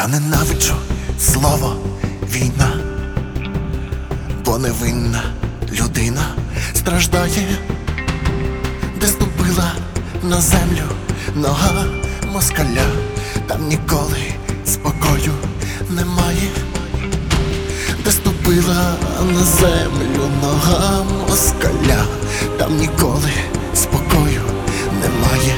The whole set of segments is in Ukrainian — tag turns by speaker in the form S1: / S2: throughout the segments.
S1: Я ненавиджу слово війна, бо невинна людина страждає, де ступила на землю нога москаля, там ніколи спокою немає, де ступила на землю нога москаля, там ніколи спокою немає.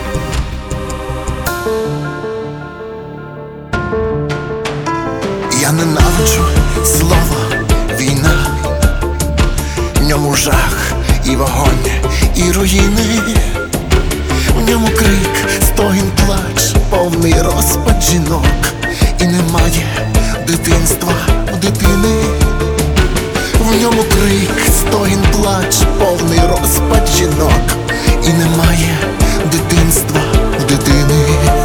S1: Я ненавиджу слово війна, в ньому жах і вогонь, і руїни, в ньому крик, стогін, плач, повний розпад жінок, і немає дитинства в дитини. В ньому крик, стогін, плач, повний розпад жінок, і немає дитинства в дитини.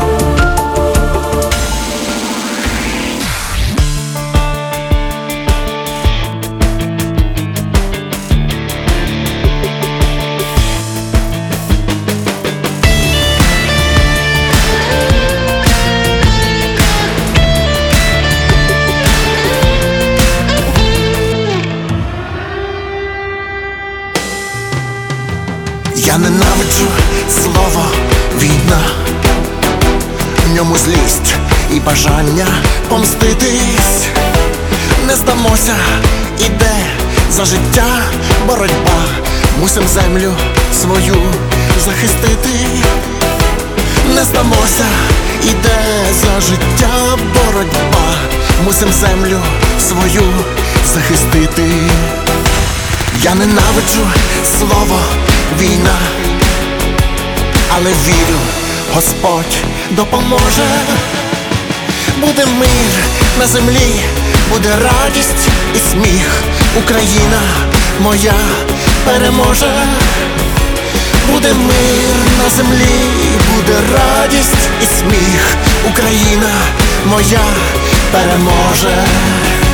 S1: Я ненавиджу слово війна, в ньому злість і бажання помститись. Не здамося, іде за життя боротьба, мусим землю свою захистити. Не здамося, іде за життя боротьба, мусим землю свою захистити. Я ненавиджу слово війна, але вірю, Господь допоможе. Буде мир на землі, буде радість і сміх, Україна моя переможе. Буде мир на землі, буде радість і сміх, Україна моя переможе.